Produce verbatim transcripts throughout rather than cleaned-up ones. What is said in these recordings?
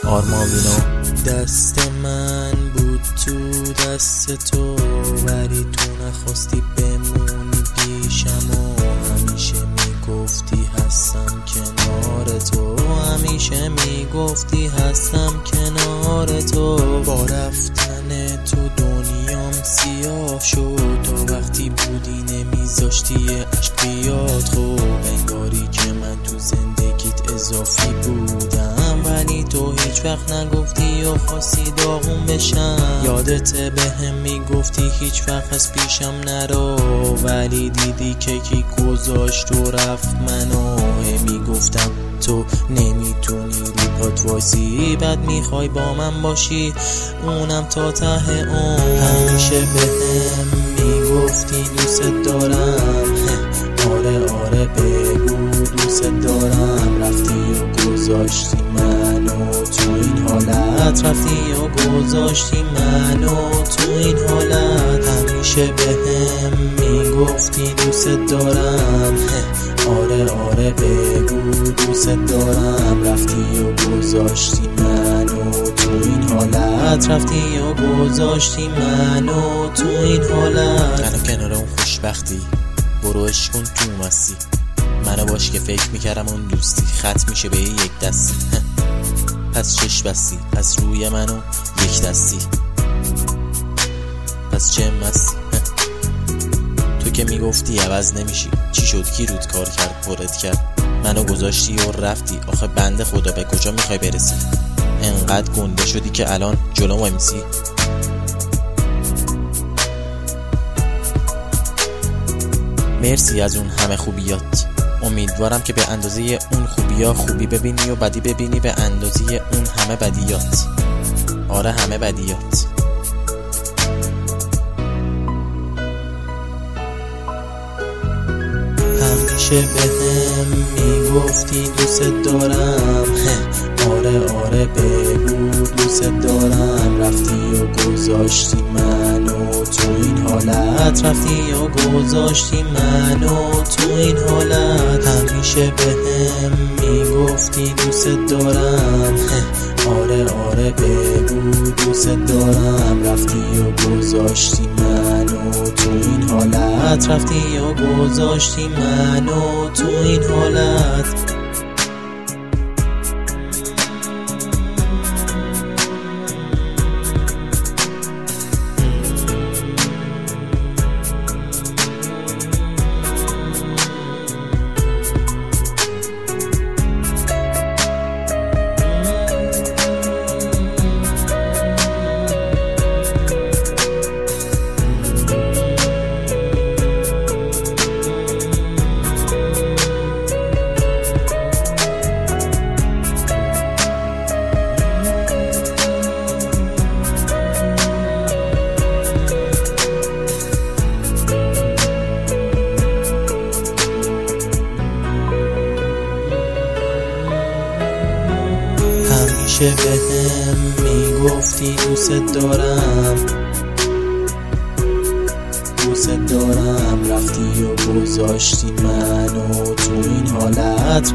آرماوینو. دست من بود تو دست تو، ولی تو نخواستی بمونی پیشم و همیشه میگفتی هستم کنار تو، همیشه میگفتی هستم کنار تو. با رفتن تو دنیام سیاه شد، تا وقتی بودی نمیذاشتی عشق بیاد. خب انگاری که من تو زندگیت اضافی بودم، ولی تو هیچ وقت نگفتی و خواستی داغون بشم. یادت به هم میگفتی هیچ وقت از پیشم نرو، ولی دیدی که کی گذاشت و رفت منو. میگفتم تو نمیتونی رو پات وایسی، بعد میخوای با من باشی اونم تا ته اون. همیشه به هم میگفتی دوست دارم، آره آره بگو دوست دارم. رفتی و گذاشتی منو تو این حالت، رفتی و گذاشتی منو تو این حالت. همیشه به هم میگفتی دوست دارم، آره آره بگو دوست دارم. رفتی و گذاشتی منو تو این حالت، رفتی و گذاشتی منو تو این حالت. منو کنار اون خوشبختی برو عشق کن تو مستی، منو باش که فکر میکردم اون دوستی ختم میشه به یک دستی. پس چش بستی، پس روی منو یک دستی، پس چه مستی. تو که میگفتی عوض نمیشی، چی شد کی رود کار کرد پرت کرد منو گذاشتی و رفتی. آخه بنده خدا به کجا میخوای برسی؟ انقدر گنده شدی که الان جلو ما میسی. مرسی از اون همه خوبیات، امیدوارم که به اندازه اون خوبیا خوبی ببینی و بدی ببینی به اندازه اون همه بدیات. آره همه بدیات. همیشه به هم میگفتی دوست دارم، آره آره بگو دوست دارم. رفتی و گذاشتی منو تو این حالت، رفتی و گذاشتی منو تو این حالت. همیشه به هم میگفتی دوست دارم، آره آره بگو دوست دارم. رفتی و گذاشتی منو تو این حالت، رفتی و گذاشتی منو تو این حالت. همیشه به هم میگفتی دوست دارم، دوست دارم. رفتی و گذاشتی منو تو این حالت،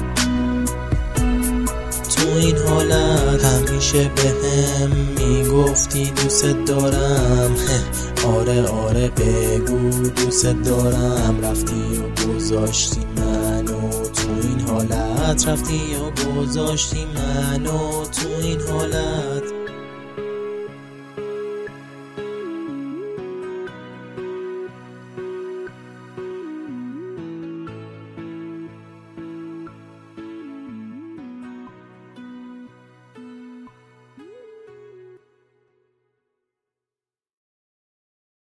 تو این حالت. همیشه به هم میگفتی دوست دارم، آره آره بگو دوست دارم. رفتی و گذاشتی منو تو این حالت، رفتی و گذاشتی منو تو این حالت.